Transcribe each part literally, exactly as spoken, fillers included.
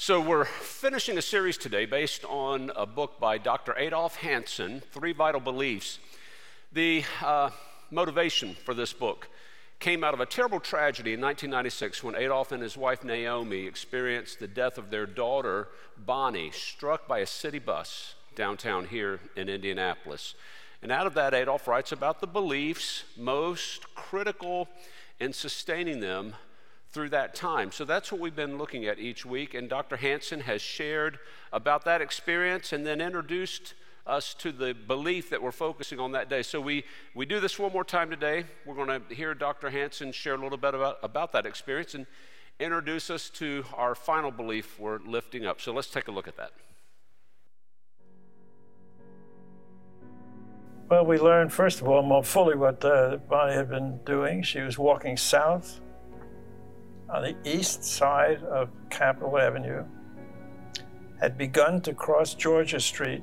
So we're finishing a series today based on a book by Doctor Adolf Hansen, Three Vital Beliefs. The uh, motivation for this book came out of a terrible tragedy in nineteen ninety-six when Adolf and his wife Naomi experienced the death of their daughter Bonnie, struck by a city bus downtown here in Indianapolis. And out of that, Adolf writes about the beliefs most critical in sustaining them through that time. So that's what we've been looking at each week, and Doctor Hansen has shared about that experience and then introduced us to the belief that we're focusing on that day. So we, we do this one more time today. We're going to hear Doctor Hansen share a little bit about, about that experience and introduce us to our final belief we're lifting up. So let's take a look at that. Well, we learned, first of all, more fully what uh, Bonnie had been doing. She was walking south on the east side of Capitol Avenue, had begun to cross Georgia Street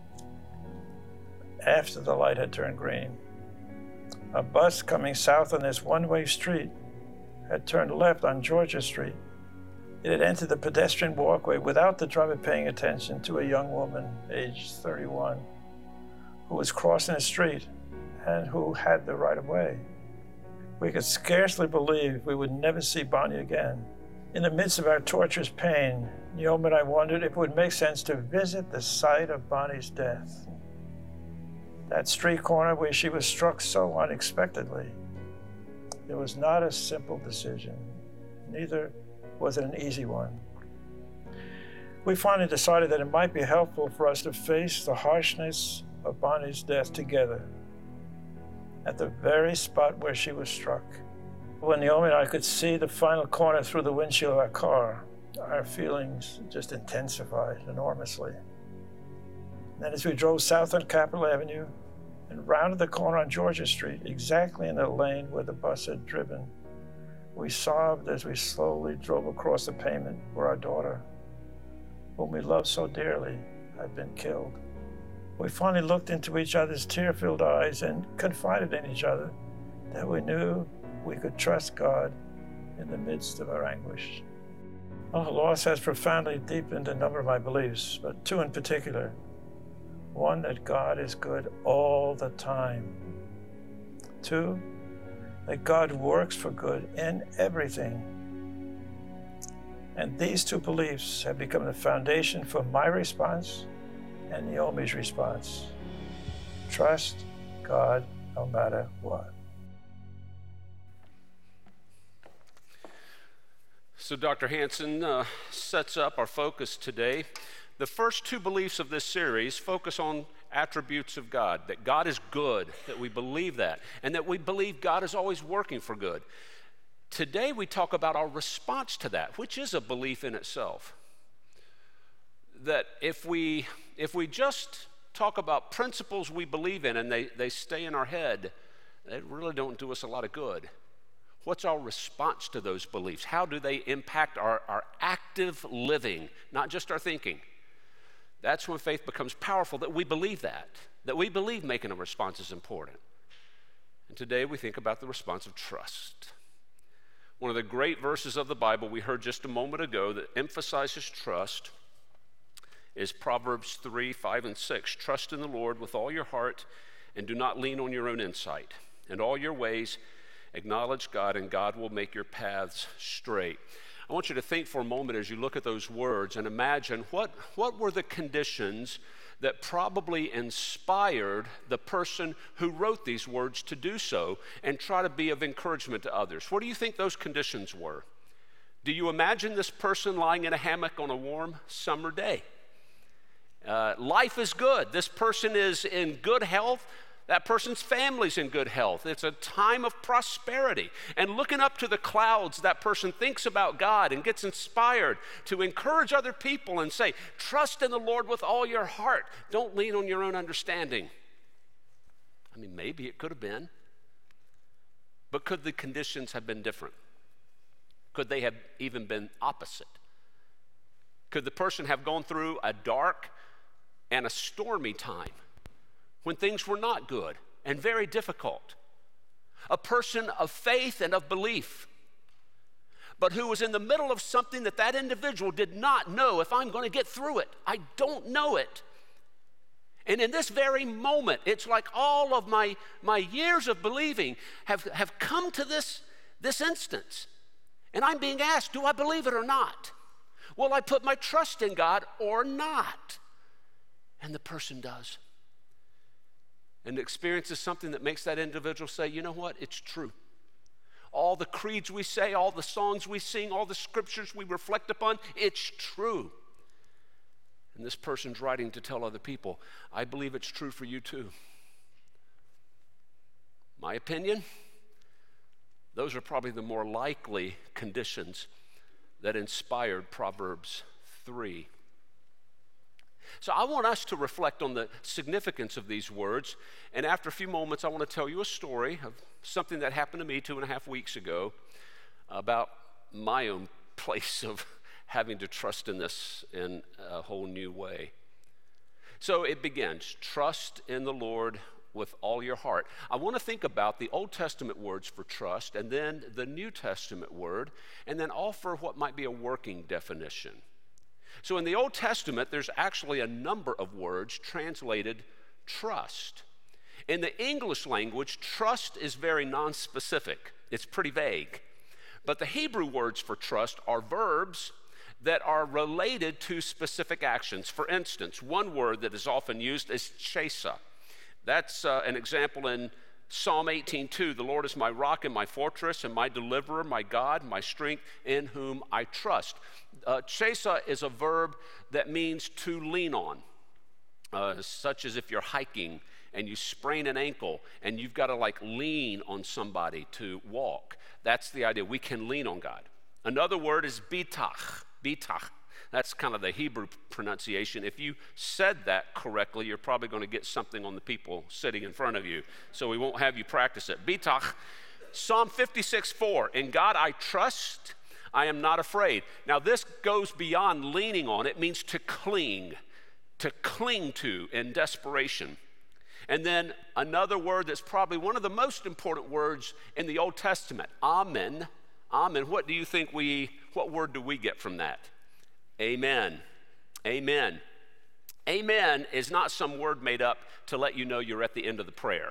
after the light had turned green. A bus coming south on this one-way street had turned left on Georgia Street. It had entered the pedestrian walkway without the driver paying attention to a young woman, aged thirty-one, who was crossing the street and who had the right of way. We could scarcely believe we would never see Bonnie again. In the midst of our torturous pain, Naomi and I wondered if it would make sense to visit the site of Bonnie's death. That street corner where she was struck so unexpectedly. It was not a simple decision. Neither was it an easy one. We finally decided that it might be helpful for us to face the harshness of Bonnie's death together at the very spot where she was struck. When Naomi and I could see the final corner through the windshield of our car, our feelings just intensified enormously. Then as we drove south on Capitol Avenue and rounded the corner on Georgia Street, exactly in the lane where the bus had driven, we sobbed as we slowly drove across the pavement where our daughter, whom we loved so dearly, had been killed. We finally looked into each other's tear-filled eyes and confided in each other that we knew we could trust God in the midst of our anguish. Well, loss has profoundly deepened a number of my beliefs, but two in particular. One, that God is good all the time. Two, that God works for good in everything. And these two beliefs have become the foundation for my response and Naomi's response. Trust God no matter what. So Doctor Hansen uh, sets up our focus today. The first two beliefs of this series focus on attributes of God, that God is good, that we believe that, and that we believe God is always working for good. Today we talk about our response to that, which is a belief in itself. That if we if we just talk about principles we believe in and they, they stay in our head, they really don't do us a lot of good. What's our response to those beliefs? How do they impact our, our active living, not just our thinking? That's when faith becomes powerful, that we believe that, that we believe making a response is important. And today we think about the response of trust. One of the great verses of the Bible we heard just a moment ago that emphasizes trust is Proverbs three, five, and six. Trust in the Lord with all your heart and do not lean on your own insight. In all your ways, acknowledge God, and God will make your paths straight. I want you to think for a moment as you look at those words and imagine what, what were the conditions that probably inspired the person who wrote these words to do so and try to be of encouragement to others. What do you think those conditions were? Do you imagine this person lying in a hammock on a warm summer day? Uh, life is good. This person is in good health. That person's family's in good health. It's a time of prosperity. And looking up to the clouds, that person thinks about God and gets inspired to encourage other people and say, trust in the Lord with all your heart. Don't lean on your own understanding. I mean, maybe it could have been. But could the conditions have been different? Could they have even been opposite? Could the person have gone through a dark and a stormy time when things were not good and very difficult? A person of faith and of belief, but who was in the middle of something that that individual did not know if I'm going to get through it. I don't know it. And in this very moment, it's like all of my, my years of believing have, have come to this, this instance. And I'm being asked, do I believe it or not? Will I put my trust in God or not? And the person does. And the experience is something that makes that individual say, you know what, it's true. All the creeds we say, all the songs we sing, all the scriptures we reflect upon, it's true. And this person's writing to tell other people, I believe it's true for you too. My opinion, those are probably the more likely conditions that inspired Proverbs three. So I want us to reflect on the significance of these words, and after a few moments I want to tell you a story of something that happened to me two and a half weeks ago about my own place of having to trust in this in a whole new way. So it begins, trust in the Lord with all your heart. I want to think about the Old Testament words for trust and then the New Testament word, and then offer what might be a working definition. So in the Old Testament, there's actually a number of words translated trust. In the English language, trust is very nonspecific. It's pretty vague. But the Hebrew words for trust are verbs that are related to specific actions. For instance, one word that is often used is chesa. That's uh, an example in Psalm eighteen two. The Lord is my rock and my fortress and my deliverer, my God, my strength, in whom I trust. Uh, chesa is a verb that means to lean on, uh, such as if you're hiking and you sprain an ankle and you've got to like lean on somebody to walk. That's the idea. We can lean on God. Another word is bitach. Bitach. That's kind of the Hebrew pronunciation. If you said that correctly, you're probably going to get something on the people sitting in front of you. So we won't have you practice it. Bitach. Psalm fifty-six four. In God I trust, I am not afraid. Now this goes beyond leaning on. It means to cling, to cling to in desperation. And then another word that's probably one of the most important words in the Old Testament, amen. Amen. What do you think we, what word do we get from that? Amen. Amen. Amen is not some word made up to let you know you're at the end of the prayer.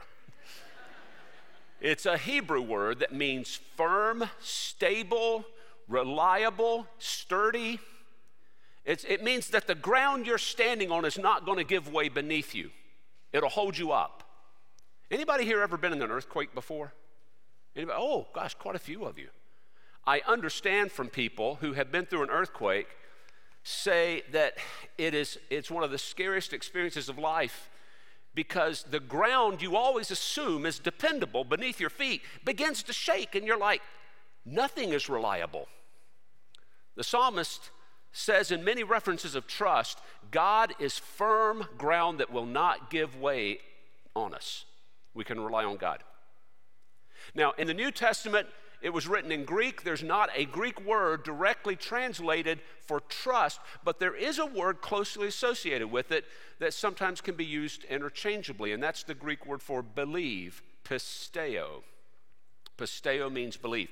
It's a Hebrew word that means firm, stable, reliable, sturdy. It's, it means that the ground you're standing on is not going to give way beneath you. It'll hold you up. Anybody here ever been in an earthquake before? Anybody? Oh, gosh, quite a few of you. I understand from people who have been through an earthquake say that it is, it's one of the scariest experiences of life because the ground you always assume is dependable beneath your feet begins to shake and you're like, nothing is reliable. The psalmist says in many references of trust, God is firm ground that will not give way on us. We can rely on God. Now, in the New Testament, it was written in Greek. There's not a Greek word directly translated for trust, but there is a word closely associated with it that sometimes can be used interchangeably, and that's the Greek word for believe, pisteo. Pisteo means believe.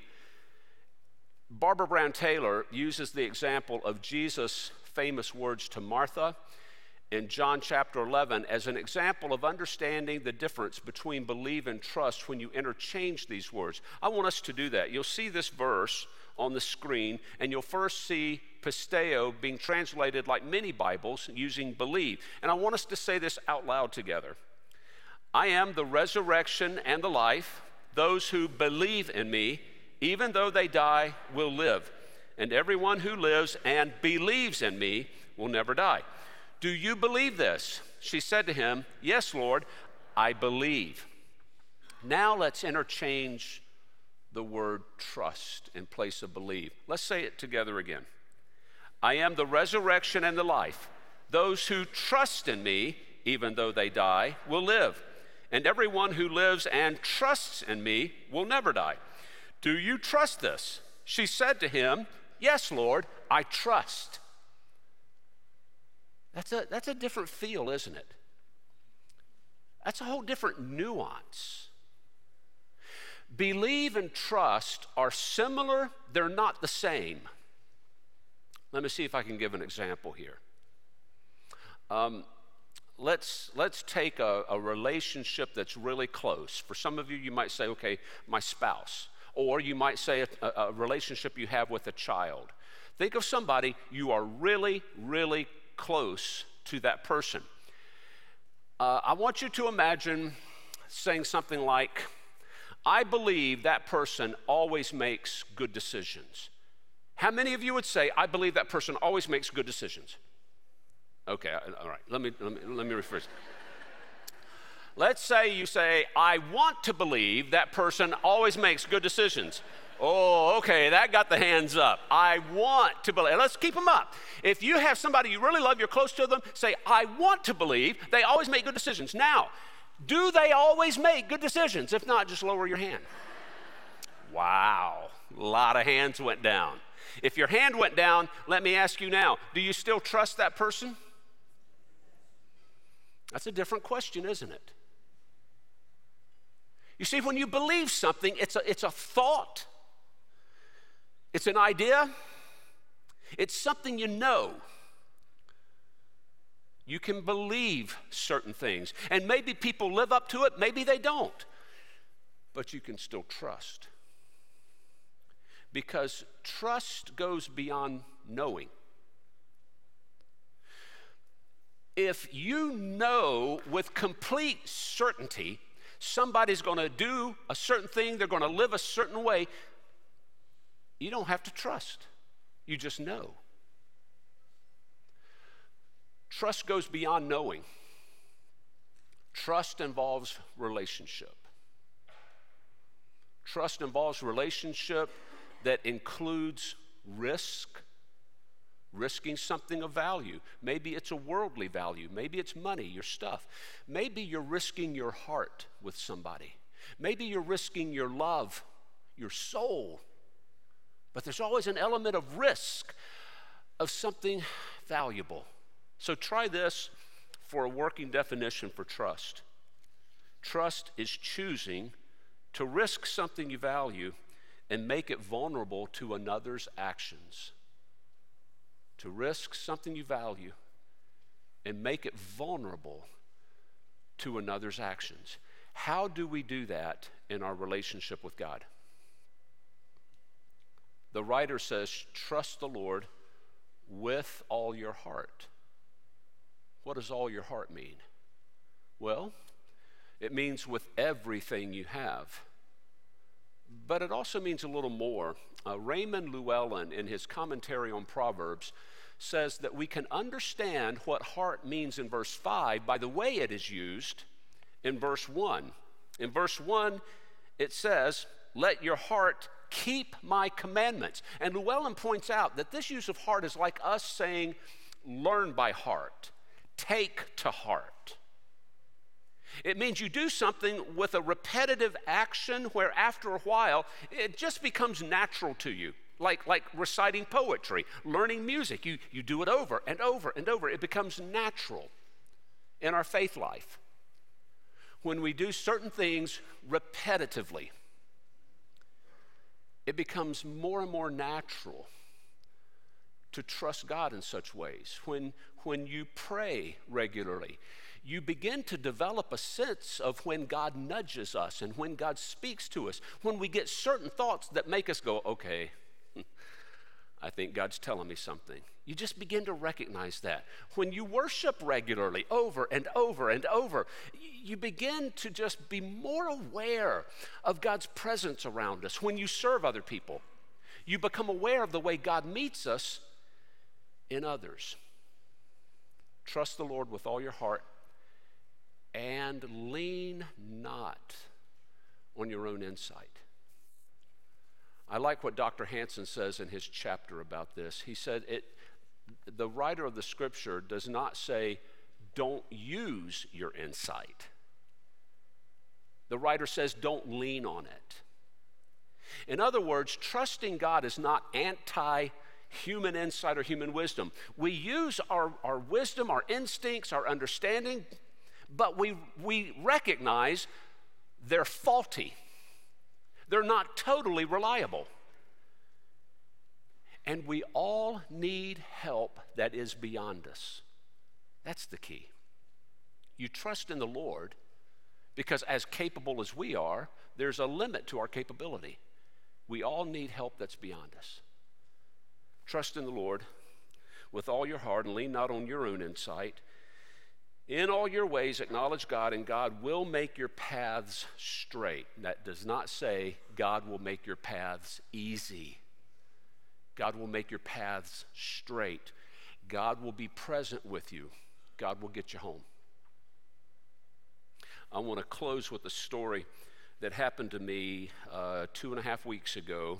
Barbara Brown Taylor uses the example of Jesus' famous words to Martha in John chapter eleven as an example of understanding the difference between believe and trust when you interchange these words. I want us to do that. You'll see this verse on the screen, and you'll first see pisteo being translated like many Bibles using believe. And I want us to say this out loud together. I am the resurrection and the life. Those who believe in me, even though they die, will live. And everyone who lives and believes in me will never die. Do you believe this? She said to him, yes, Lord, I believe. Now let's interchange the word trust in place of believe. Let's say it together again. I am the resurrection and the life. Those who trust in me, even though they die, will live. And everyone who lives and trusts in me will never die. Do you trust this? She said to him, yes, Lord, I trust. That's a, that's a different feel, isn't it? That's a whole different nuance. Believe and trust are similar, they're not the same. Let me see if I can give an example here. Um, let's, let's take a, a relationship that's really close. For some of you, you might say, okay, my spouse. Or you might say a, a relationship you have with a child. Think of somebody you are really, really close to that person. Uh, I want you to imagine saying something like, I believe that person always makes good decisions. How many of you would say, I believe that person always makes good decisions? Okay, all right, let me, let me, let me rephrase. Let's say you say, I want to believe that person always makes good decisions. Oh, okay, that got the hands up. I want to believe. Let's keep them up. If you have somebody you really love, you're close to them, say, I want to believe they always make good decisions. Now, do they always make good decisions? If not, just lower your hand. Wow, a lot of hands went down. If your hand went down, let me ask you now, do you still trust that person? That's a different question, isn't it? You see, when you believe something, it's a, it's a thought, it's an idea, it's something you know. You can believe certain things, and maybe people live up to it, maybe they don't, but you can still trust. Because trust goes beyond knowing. If you know with complete certainty somebody's going to do a certain thing, they're going to live a certain way, you don't have to trust. You just know. Trust goes beyond knowing. Trust involves relationship. Trust involves relationship that includes risk, risking something of value. Maybe it's a worldly value. Maybe it's money, your stuff. Maybe you're risking your heart with somebody. Maybe you're risking your love, your soul. But there's always an element of risk of something valuable. So try this for a working definition for trust. Trust is choosing to risk something you value and make it vulnerable to another's actions. To risk something you value and make it vulnerable to another's actions. How do we do that in our relationship with God? The writer says, trust the Lord with all your heart. What does all your heart mean? Well, it means with everything you have. But it also means a little more. Uh, Raymond Llewellyn, in his commentary on Proverbs, says that we can understand what heart means in verse five by the way it is used in verse one. In verse one, it says, let your heart keep my commandments. And Llewellyn points out that this use of heart is like us saying, learn by heart, take to heart. It means you do something with a repetitive action where after a while, it just becomes natural to you. Like, like reciting poetry, learning music. You, you do it over and over and over. It becomes natural in our faith life. When we do certain things repetitively, it becomes more and more natural to trust God in such ways. When, when you pray regularly, you begin to develop a sense of when God nudges us and when God speaks to us. When we get certain thoughts that make us go, okay, I think God's telling me something. You just begin to recognize that. When you worship regularly, over and over and over, you begin to just be more aware of God's presence around us. When you serve other people, you become aware of the way God meets us in others. Trust the Lord with all your heart and lean not on your own insight. I like what Doctor Hansen says in his chapter about this. He said, it, the writer of the scripture does not say, don't use your insight. The writer says, don't lean on it. In other words, trusting God is not anti-human insight or human wisdom. We use our, our wisdom, our instincts, our understanding, but we, we recognize they're faulty. They're not totally reliable. And we all need help that is beyond us. That's the key. You trust in the Lord because as capable as we are, there's a limit to our capability. We all need help that's beyond us. Trust in the Lord with all your heart and lean not on your own insight. In all your ways acknowledge God, and God will make your paths straight. That does not say God will make your paths easy. God will make your paths straight. God will be present with you. God will get you home. I want to close with a story that happened to me uh, two and a half weeks ago,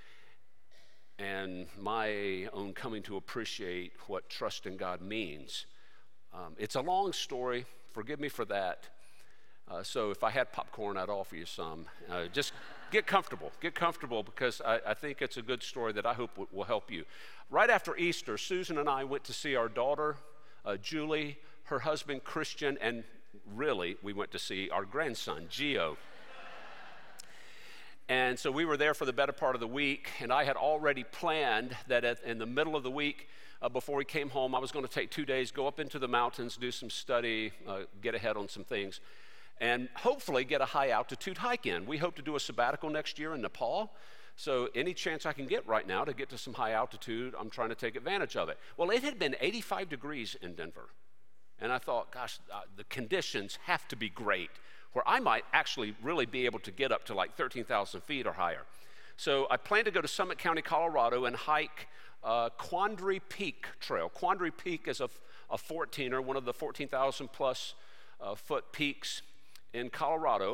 and my own coming to appreciate what trust in God means. Um, it's a long story. Forgive me for that. Uh, so if I had popcorn, I'd offer you some. Uh, just get comfortable. Get comfortable because I, I think it's a good story that I hope w- will help you. Right after Easter, Susan and I went to see our daughter, uh, Julie, her husband, Christian, and really, we went to see our grandson, Gio. And so we were there for the better part of the week, and I had already planned that at, in the middle of the week, uh, before we came home, I was going to take two days, go up into the mountains, do some study, uh, get ahead on some things, and hopefully get a high altitude hike in. We hope to do a sabbatical next year in Nepal, so any chance I can get right now to get to some high altitude, I'm trying to take advantage of it. Well, it had been eighty-five degrees in Denver, and I thought, gosh, uh, the conditions have to be great, where I might actually really be able to get up to like thirteen thousand feet or higher. So I plan to go to Summit County, Colorado, and hike uh, Quandary Peak Trail. Quandary Peak is a, a fourteener, one of the fourteen thousand plus uh, foot peaks in Colorado.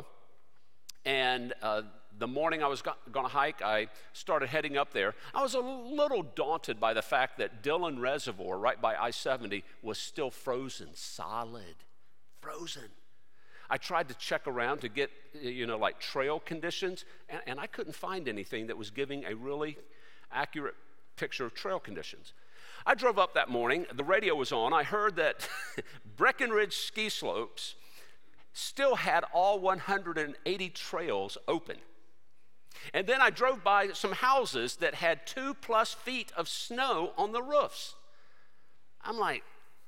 And uh, the morning I was go- going to hike, I started heading up there. I was a little daunted by the fact that Dillon Reservoir, right by I seventy, was still frozen, solid, frozen. I tried to check around to get, you know, like trail conditions, and, and I couldn't find anything that was giving a really accurate picture of trail conditions. I drove up that morning, the radio was on, I heard that Breckenridge ski slopes still had all one hundred eighty trails open. And then I drove by some houses that had two plus feet of snow on the roofs. I'm like,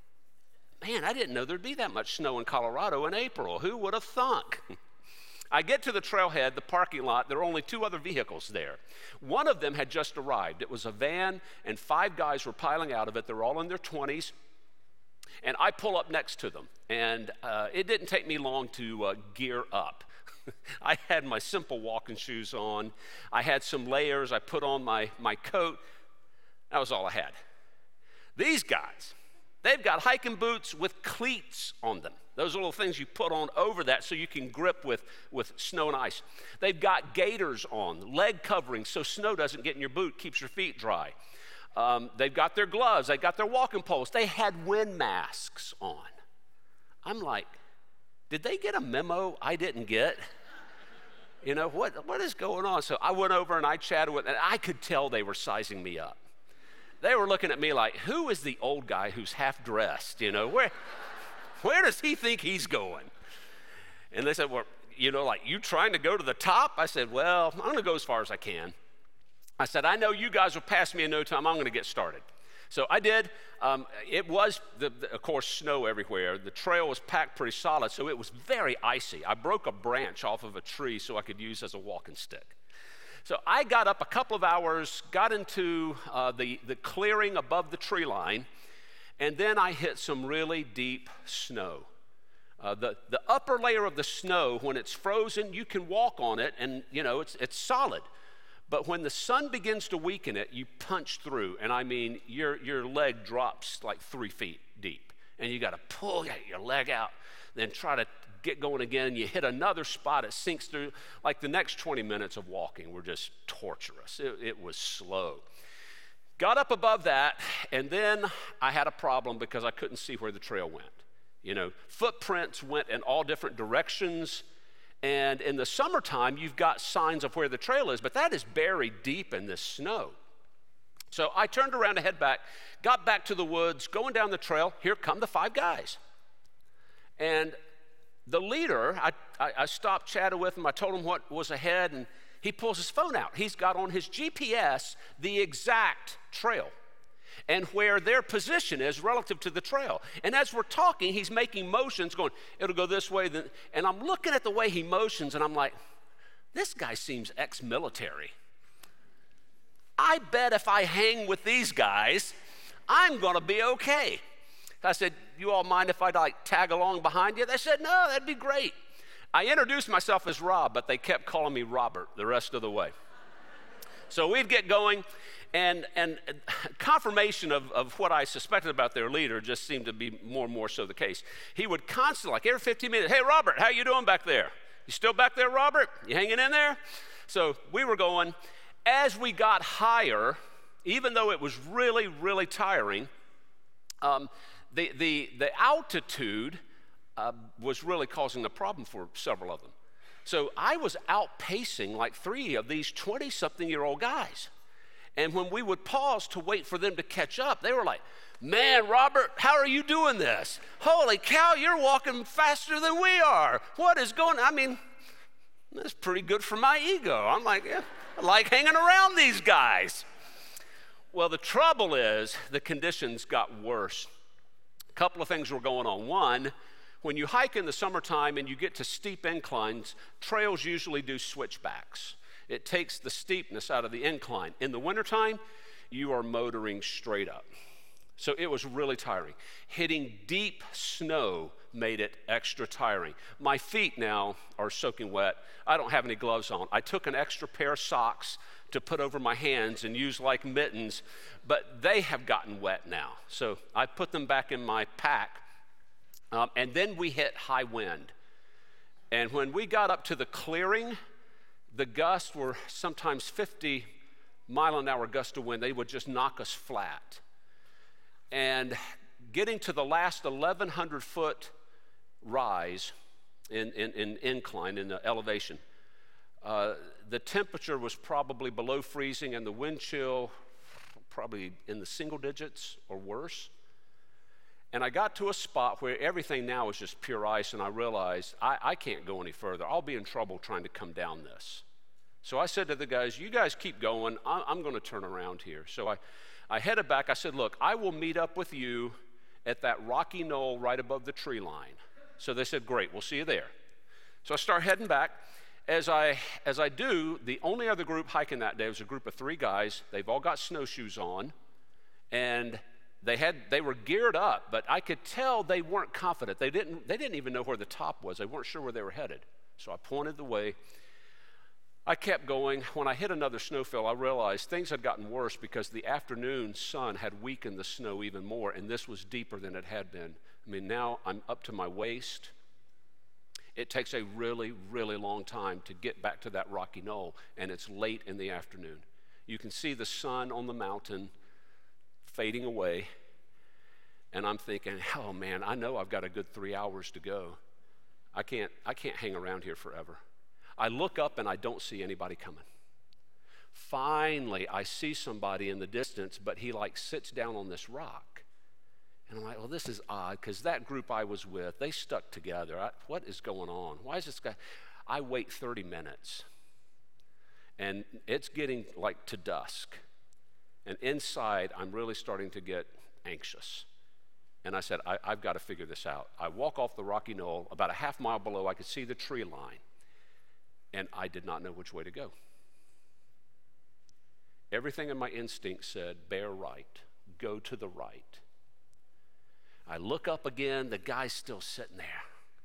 man, I didn't know there'd be that much snow in Colorado in April. Who would have thunk? I get to the trailhead, the parking lot. There are only two other vehicles there. One of them had just arrived. It was a van, and five guys were piling out of it. They're all in their twenties. And I pull up next to them. And uh, it didn't take me long to uh, gear up. I had my simple walking shoes on. I had some layers. I put on my, my coat. That was all I had. These guys, they've got hiking boots with cleats on them. Those little things you put on over that so you can grip with, with snow and ice. They've got gaiters on, leg coverings so snow doesn't get in your boot, keeps your feet dry. Um, they've got their gloves, they've got their walking poles. They had wind masks on. I'm like, did they get a memo I didn't get? You know, what what is going on? So I went over and I chatted with them, and I could tell they were sizing me up. They were looking at me like, who is the old guy who's half dressed? You know, where, where does he think he's going? And they said, well, you know, like, you trying to go to the top? I said, well, I'm going to go as far as I can. I said, I know you guys will pass me in no time. I'm going to get started. So I did. Um, it was, the, the, of course, snow everywhere. The trail was packed pretty solid, so it was very icy. I broke a branch off of a tree so I could use as a walking stick. So I got up a couple of hours, got into uh, the, the clearing above the tree line, and then I hit some really deep snow. Uh, the, the upper layer of the snow, when it's frozen, you can walk on it, and, you know, it's, it's solid. But when the sun begins to weaken it, you punch through, and I mean, your, your leg drops like three feet deep, and you got to pull your leg out, then try to get going again. You hit another spot, it sinks through. Like the next twenty minutes of walking were just torturous. It, it was slow. Got up above that, and then I had a problem because I couldn't see where the trail went. You know, footprints went in all different directions. And in the summertime, you've got signs of where the trail is, but that is buried deep in this snow. So I turned around to head back, got back to the woods, going down the trail. Here come the five guys. And the leader, I, I, I stopped, chatted with him. I told him what was ahead, and he pulls his phone out. He's got on his G P S the exact trail and where their position is relative to the trail. And as we're talking, he's making motions going, it'll go this way. Then, and I'm looking at the way he motions, and I'm like, this guy seems ex-military. I bet if I hang with these guys, I'm going to be okay. I said, you all mind if I like tag along behind you? They said, no, that'd be great. I introduced myself as Rob, but they kept calling me Robert the rest of the way. So we'd get going, and, and confirmation of, of what I suspected about their leader just seemed to be more and more so the case. He would constantly, like every fifteen minutes, hey, Robert, how you doing back there? You still back there, Robert? You hanging in there? So we were going. As we got higher, even though it was really, really tiring, um, the, the, the altitude uh, was really causing a problem for several of them. So I was outpacing like three of these twenty-something-year-old guys. And when we would pause to wait for them to catch up, they were like, man, Robert, how are you doing this? Holy cow, you're walking faster than we are. What is going on? I mean, that's pretty good for my ego. I'm like, yeah, I like hanging around these guys. Well, the trouble is the conditions got worse. A couple of things were going on. One, when you hike in the summertime and you get to steep inclines, trails usually do switchbacks. It takes the steepness out of the incline. In the wintertime, you are motoring straight up. So it was really tiring. Hitting deep snow made it extra tiring. My feet now are soaking wet. I don't have any gloves on. I took an extra pair of socks to put over my hands and use like mittens, but they have gotten wet now. So I put them back in my pack, um, and then we hit high wind. And when we got up to the clearing, the gusts were sometimes fifty mile an hour gust of wind. They would just knock us flat. And getting to the last eleven hundred foot rise in, in, in incline, in the elevation, uh, the temperature was probably below freezing and the wind chill probably in the single digits or worse. And I got to a spot where everything now is just pure ice, and I realized I, I can't go any further. I'll be in trouble trying to come down this. So I said to the guys, you guys keep going. I'm, I'm going to turn around here. So I, I headed back. I said, look, I will meet up with you at that rocky knoll right above the tree line. So they said, great, we'll see you there. So I start heading back. As I, as I do, the only other group hiking that day was a group of three guys. They've all got snowshoes on, and they had they were geared up, but I could tell they weren't confident. They didn't they didn't even know where the top was. They weren't sure where they were headed. So I pointed the way. I kept going. When I hit another snowfill, I realized things had gotten worse because the afternoon sun had weakened the snow even more, and this was deeper than it had been. I mean, now I'm up to my waist. It takes a really, really long time to get back to that rocky knoll, and it's late in the afternoon. You can see the sun on the mountain fading away, and I'm thinking, oh man, I know I've got a good three hours to go. I can't, I can't hang around here forever. I look up and I don't see anybody coming. Finally, I see somebody in the distance, but he like sits down on this rock. And I'm like, well, this is odd, because that group I was with, they stuck together. I, what is going on? Why is this guy? I wait thirty minutes, and it's getting like to dusk. And inside, I'm really starting to get anxious. And I said, I, I've got to figure this out. I walk off the rocky knoll. About a half mile below, I could see the tree line, and I did not know which way to go. Everything in my instinct said, bear right, go to the right. I look up again, the guy's still sitting there.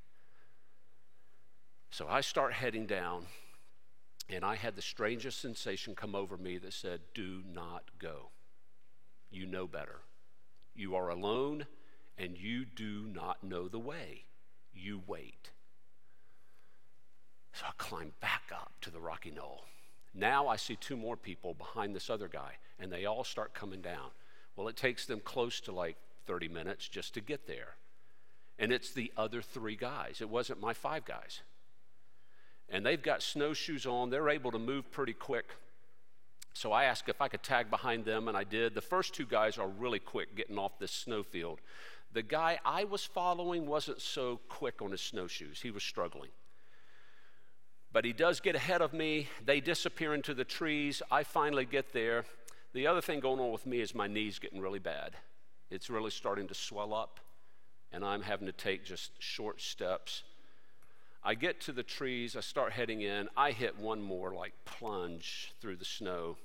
So I start heading down, and I had the strangest sensation come over me that said, do not go. You know better. You are alone, and you do not know the way. You wait. So I climb back up to the rocky knoll. Now I see two more people behind this other guy, and they all start coming down. Well, it takes them close to like thirty minutes just to get there. And it's the other three guys. It wasn't my five guys. And they've got snowshoes on. They're able to move pretty quick. So I asked if I could tag behind them, and I did. The first two guys are really quick getting off this snowfield. The guy I was following wasn't so quick on his snowshoes. He was struggling. But he does get ahead of me. They disappear into the trees. I finally get there. The other thing going on with me is my knee's getting really bad. It's really starting to swell up, and I'm having to take just short steps. I get to the trees. I start heading in. I hit one more like plunge through the snow.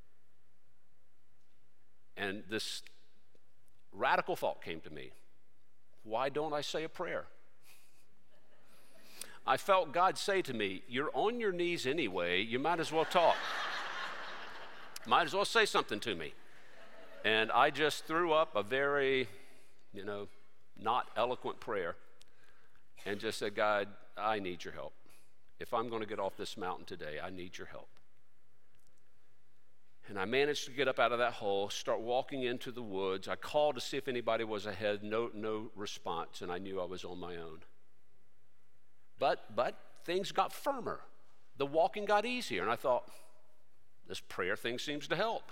And this radical thought came to me. Why don't I say a prayer? I felt God say to me, you're on your knees anyway, you might as well talk. Might as well say something to me. And I just threw up a very, you know, not eloquent prayer and just said, God, I need your help. If I'm going to get off this mountain today, I need your help. And I managed to get up out of that hole, start walking into the woods. I called to see if anybody was ahead, no, no response, and I knew I was on my own. But, but things got firmer. The walking got easier, and I thought, this prayer thing seems to help.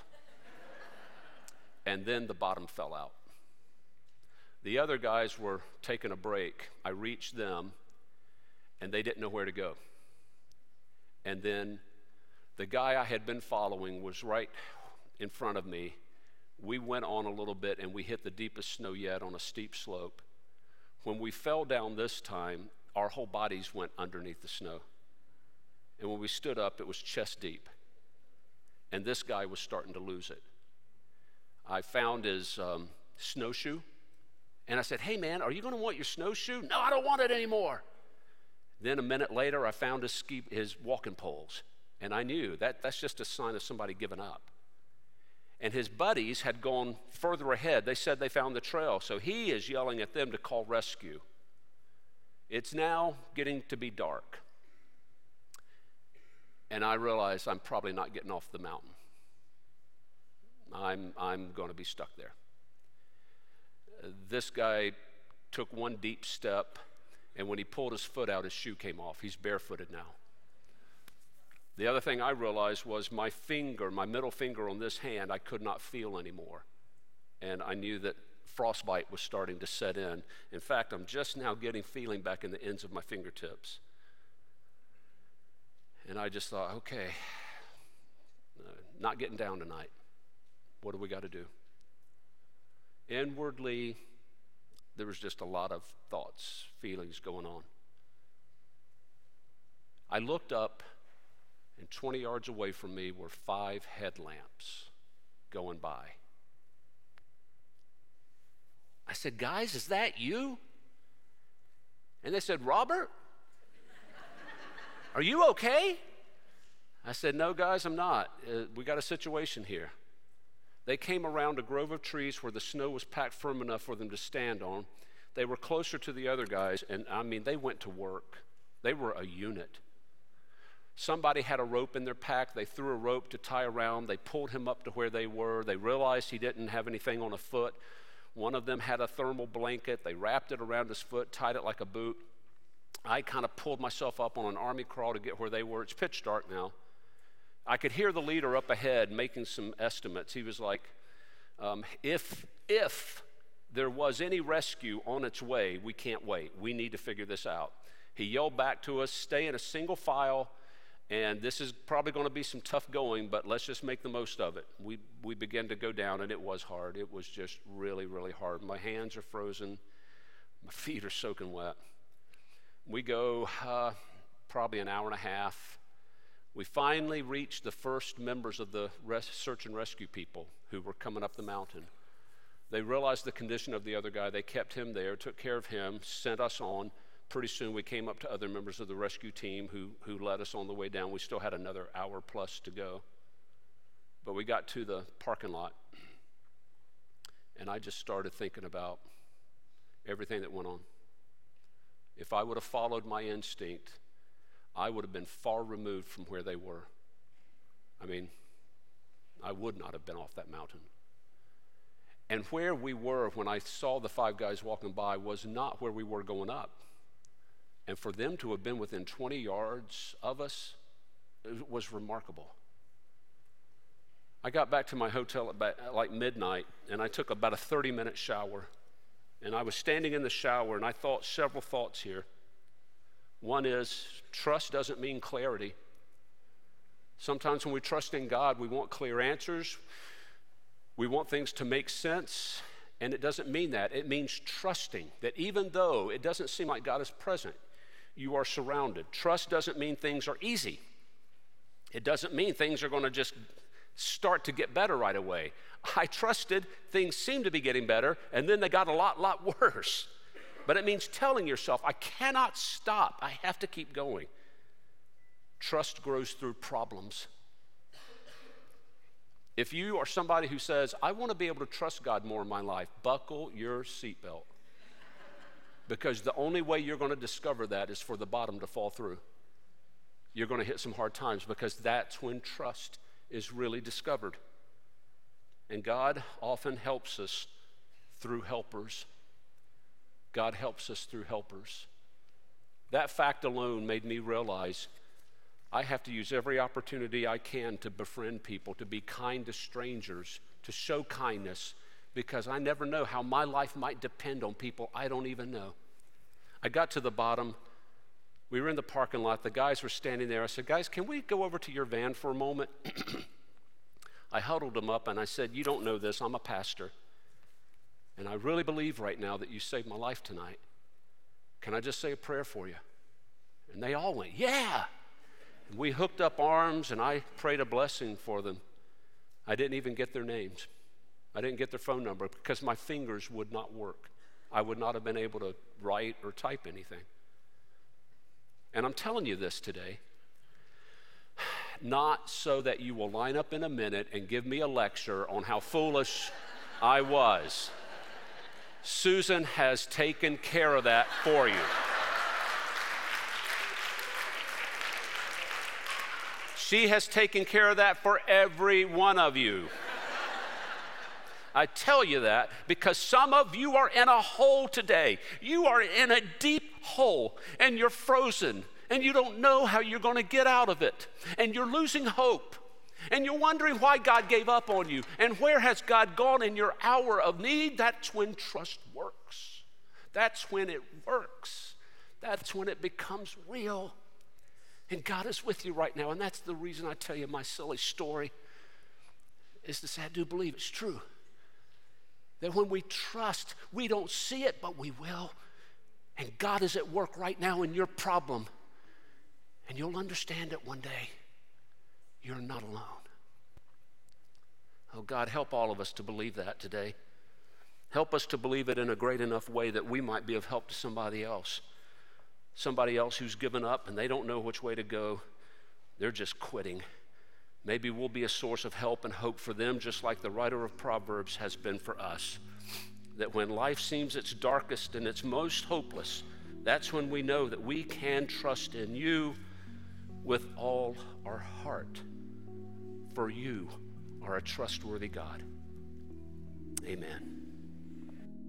And then the bottom fell out. The other guys were taking a break. I reached them, and they didn't know where to go. And then the guy I had been following was right in front of me. We went on a little bit, and we hit the deepest snow yet on a steep slope. When we fell down this time, our whole bodies went underneath the snow. And when we stood up, it was chest deep. And this guy was starting to lose it. I found his um, snowshoe, and I said, hey man, are you gonna want your snowshoe? No, I don't want it anymore. Then a minute later, I found his, ski, his walking poles, and I knew that that's just a sign of somebody giving up. And his buddies had gone further ahead. They said they found the trail, so he is yelling at them to call rescue. It's now getting to be dark. And I realize I'm probably not getting off the mountain. I'm, I'm going to be stuck there. Uh, this guy took one deep step, and when he pulled his foot out, his shoe came off. He's barefooted now. The other thing I realized was my finger, my middle finger on this hand, I could not feel anymore. And I knew that frostbite was starting to set in. In fact, I'm just now getting feeling back in the ends of my fingertips. And I just thought, okay, uh, not getting down tonight. What do we got to do? Inwardly, there was just a lot of thoughts, feelings going on. I looked up, and twenty yards away from me were five headlamps going by. I said, guys, is that you? And they said, Robert, are you okay? I said, no, guys, I'm not. Uh, we got a situation here. They came around a grove of trees where the snow was packed firm enough for them to stand on. They were closer to the other guys, and I mean, they went to work. They were a unit. Somebody had a rope in their pack. They threw a rope to tie around. They pulled him up to where they were. They realized he didn't have anything on a foot. One of them had a thermal blanket. They wrapped it around his foot, tied it like a boot. I kind of pulled myself up on an army crawl to get where they were. It's pitch dark now. I could hear the leader up ahead making some estimates. He was like, um, if, if there was any rescue on its way, we can't wait. We need to figure this out. He yelled back to us, stay in a single file, and this is probably going to be some tough going, but let's just make the most of it. We, we began to go down, and it was hard. It was just really, really hard. My hands are frozen. My feet are soaking wet. We go uh, probably an hour and a half. We finally reached the first members of the res- search and rescue people who were coming up the mountain. They realized the condition of the other guy. They kept him there, took care of him, sent us on. Pretty soon we came up to other members of the rescue team who, who led us on the way down. We still had another hour plus to go. But we got to the parking lot, and I just started thinking about everything that went on. If I would have followed my instinct, I would have been far removed from where they were. I mean, I would not have been off that mountain. And where we were when I saw the five guys walking by was not where we were going up. And for them to have been within twenty yards of us, it was remarkable. I got back to my hotel at about, like midnight, and I took about a thirty minute shower. And I was standing in the shower, and I thought several thoughts here. One is trust doesn't mean clarity. Sometimes when we trust in God, we want clear answers. We want things to make sense, and it doesn't mean that. It means trusting that even though it doesn't seem like God is present, you are surrounded. Trust doesn't mean things are easy. It doesn't mean things are going to just start to get better right away. I trusted, things seemed to be getting better, and then they got a lot, lot worse. But it means telling yourself, I cannot stop. I have to keep going. Trust grows through problems. If you are somebody who says, I want to be able to trust God more in my life, buckle your seatbelt. Because the only way you're going to discover that is for the bottom to fall through. You're going to hit some hard times because that's when trust is really discovered. And God often helps us through helpers. God helps us through helpers. That fact alone made me realize I have to use every opportunity I can to befriend people, to be kind to strangers, to show kindness, because I never know how my life might depend on people I don't even know. I got to the bottom. We were in the parking lot. The guys were standing there. I said, guys, can we go over to your van for a moment? I huddled them up and I said, you don't know this. I'm a pastor. And I really believe right now that you saved my life tonight. Can I just say a prayer for you? And they all went, yeah. And we hooked up arms and I prayed a blessing for them. I didn't even get their names. I didn't get their phone number because my fingers would not work. I would not have been able to write or type anything. And I'm telling you this today, not so that you will line up in a minute and give me a lecture on how foolish I was. Susan has taken care of that for you. She has taken care of that for every one of you. I tell you that because some of you are in a hole today. You are in a deep hole and you're frozen and you don't know how you're going to get out of it. And you're losing hope. And you're wondering why God gave up on you. And where has God gone in your hour of need? That's when trust works. That's when it works. That's when it becomes real. And God is with you right now. And that's the reason I tell you my silly story is to say I do believe it's true. That when we trust, we don't see it, but we will. And God is at work right now in your problem. And you'll understand it one day. You're not alone. Oh, God, help all of us to believe that today. Help us to believe it in a great enough way that we might be of help to somebody else. Somebody else who's given up and they don't know which way to go. They're just quitting. Maybe we'll be a source of help and hope for them, just like the writer of Proverbs has been for us. That when life seems its darkest and its most hopeless, that's when we know that we can trust in you with all our heart. For you are a trustworthy God. Amen.